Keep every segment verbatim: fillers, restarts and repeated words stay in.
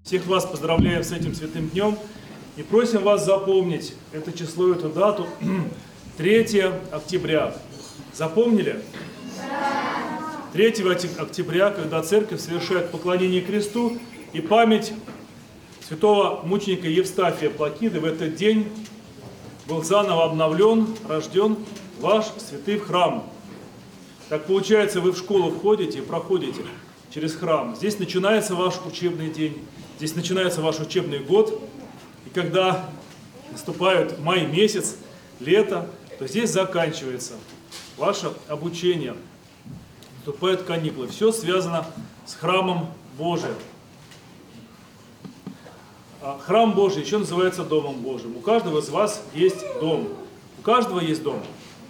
Всех вас поздравляем с этим святым днем и просим вас запомнить это число, эту дату, третьего октября. Запомнили? третьего октября, когда церковь совершает поклонение кресту и память святого мученика Евстафия Плакиды, в этот день был заново обновлен, рожден ваш святый храм. Так получается, вы в школу входите и проходите через храм. Здесь начинается ваш учебный день, здесь начинается ваш учебный год. И когда наступает май месяц, лето, то здесь заканчивается ваше обучение. Наступают каникулы. Все связано с храмом Божиим. Храм Божий еще называется Домом Божьим. У каждого из вас есть дом. У каждого есть дом.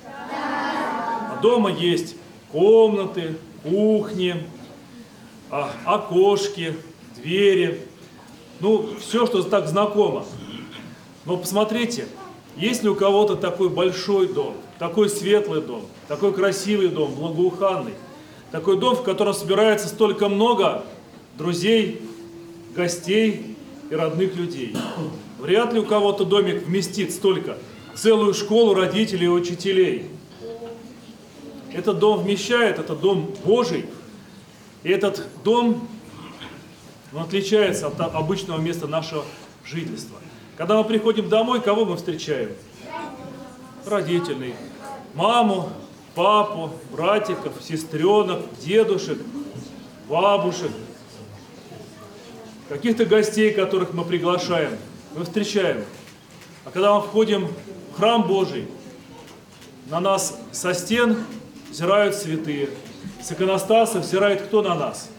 А дома есть комнаты, кухни, окошки, двери. Ну, все, что так знакомо. Но посмотрите, есть ли у кого-то такой большой дом, такой светлый дом, такой красивый дом, благоуханный, такой дом, в котором собирается столько много друзей, гостей и родных людей. Вряд ли у кого-то домик вместит столько, целую школу родителей и учителей. Этот дом вмещает, это дом Божий, и этот дом, он отличается от обычного места нашего жительства. Когда мы приходим домой, кого мы встречаем? Родителей. Маму, папу, братиков, сестренок, дедушек, бабушек. Каких-то гостей, которых мы приглашаем, мы встречаем. А когда мы входим в храм Божий, на нас со стен взирают святые. С иконостаса взирает кто на нас?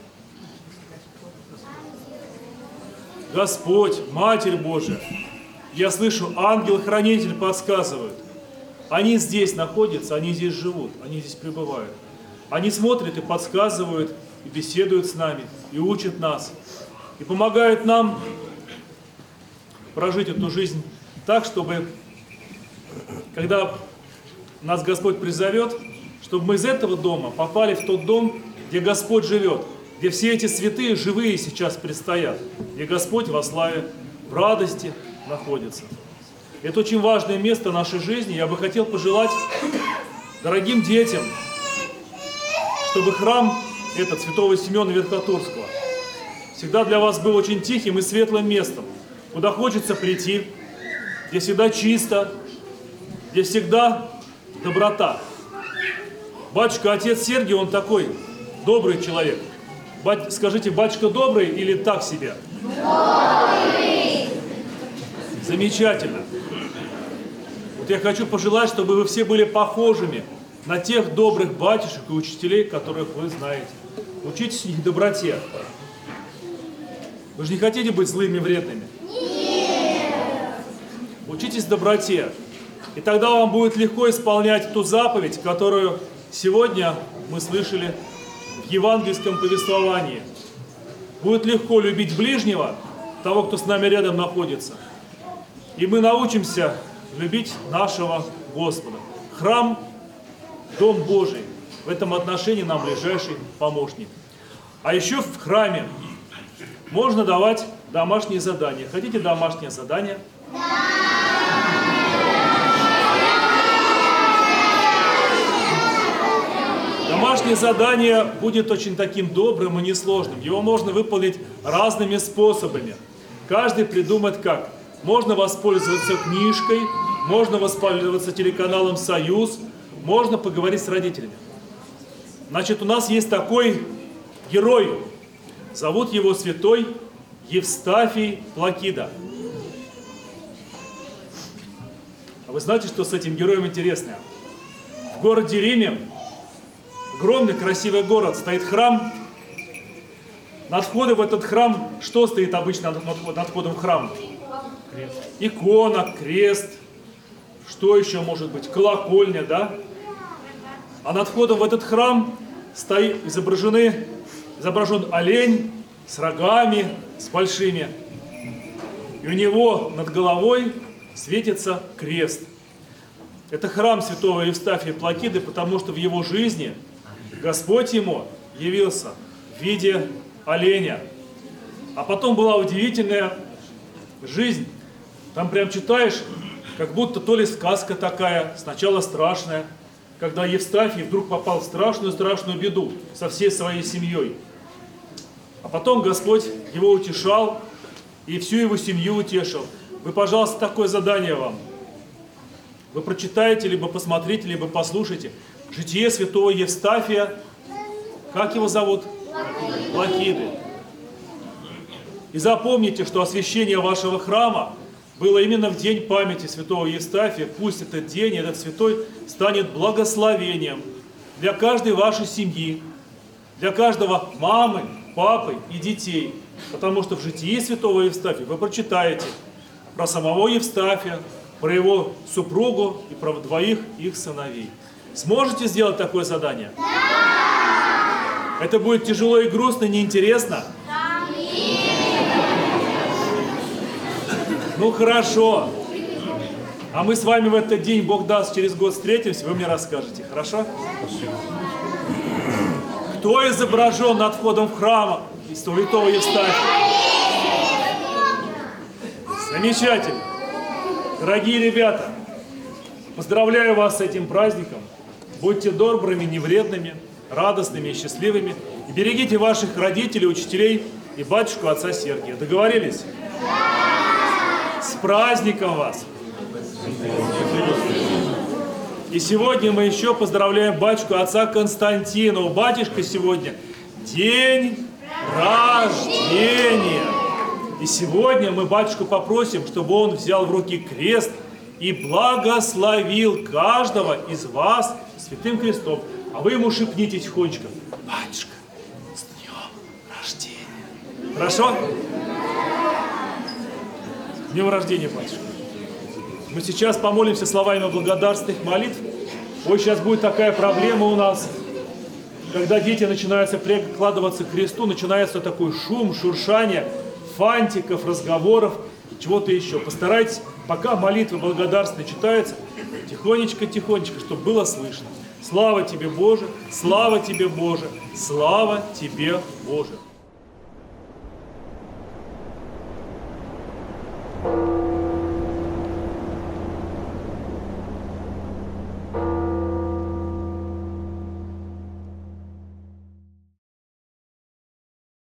Господь, Матерь Божия. Я слышу, ангел-хранитель подсказывает. Они здесь находятся, они здесь живут, они здесь пребывают. Они смотрят и подсказывают, и беседуют с нами, и учат нас, и помогают нам прожить эту жизнь так, чтобы, когда нас Господь призовет, чтобы мы из этого дома попали в тот дом, где Господь живет, где все эти святые живые сейчас предстоят, где Господь во славе, в радости находится. Это очень важное место нашей жизни. Я бы хотел пожелать дорогим детям, чтобы храм этот святого Симеона Верхотурского всегда для вас был очень тихим и светлым местом, куда хочется прийти, где всегда чисто, где всегда доброта. Батюшка, отец Сергий, он такой добрый человек. Бать, скажите, батюшка добрый или так себе? Добрый! Замечательно. Вот я хочу пожелать, чтобы вы все были похожими на тех добрых батюшек и учителей, которых вы знаете. Учитесь их доброте. Вы же не хотите быть злыми и вредными? Нет! Учитесь доброте. И тогда вам будет легко исполнять ту заповедь, которую сегодня мы слышали в евангельском повествовании. Будет легко любить ближнего, того, кто с нами рядом находится. И мы научимся любить нашего Господа. Храм, Дом Божий. В этом отношении нам ближайший помощник. А еще в храме можно давать домашние задания. Хотите домашнее задание? Да! Домашнее задание будет очень таким добрым и несложным. Его можно выполнить разными способами. Каждый придумает как. Можно воспользоваться книжкой, можно воспользоваться телеканалом «Союз», можно поговорить с родителями. Значит, у нас есть такой герой. Зовут его святой Евстафий Плакида. А вы знаете, что с этим героем интересно? В городе Риме, огромный красивый город, стоит храм. Над входом в этот храм, что стоит обычно над входом в храм? Крест. Икона, крест. Что еще может быть? Колокольня, да? А над входом в этот храм стоит, изображены, изображен олень с рогами, с большими. И у него над головой светится крест. Это храм святого Евстафия Плакиды, потому что в его жизни Господь ему явился в виде оленя. А потом была удивительная жизнь. Там прям читаешь, как будто то ли сказка такая, сначала страшная, когда Евстафий вдруг попал в страшную-страшную беду со всей своей семьей. А потом Господь его утешал и всю его семью утешил. Вы, пожалуйста, такое задание вам. Вы прочитаете, либо посмотрите, либо послушайте. Житие святого Евстафия. Как его зовут? Лакиды. И запомните, что освящение вашего храма было именно в день памяти святого Евстафия. Пусть этот день, этот святой станет благословением для каждой вашей семьи, для каждого мамы, папы и детей. Потому что в житии святого Евстафия вы прочитаете про самого Евстафия, про его супругу и про двоих их сыновей. Сможете сделать такое задание? Да! Это будет тяжело и грустно, неинтересно? Да. Ну хорошо. А мы с вами в этот день, Бог даст, через год встретимся, вы мне расскажете, хорошо? Спасибо. Кто изображен над входом в храм святого Евстафия? Замечательно. Дорогие ребята, поздравляю вас с этим праздником. Будьте добрыми, невредными, радостными и счастливыми. И берегите ваших родителей, учителей и батюшку отца Сергия. Договорились? С праздником вас! И сегодня мы еще поздравляем батюшку отца Константина. У батюшка сегодня день рождения. И сегодня мы батюшку попросим, чтобы он взял в руки крест и благословил каждого из вас святым крестом. А вы ему шепните тихонечко: батюшка, с днем рождения. Хорошо? С днем рождения, батюшка. Мы сейчас помолимся словами благодарственных молитв. Ой, сейчас будет такая проблема у нас. Когда дети начинаются прикладываться к кресту, начинается такой шум, шуршание, фантиков, разговоров, чего-то еще. Постарайтесь, пока молитва благодарственная читается, тихонечко-тихонечко, чтобы было слышно. Слава тебе, Боже! Слава тебе, Боже! Слава тебе, Боже!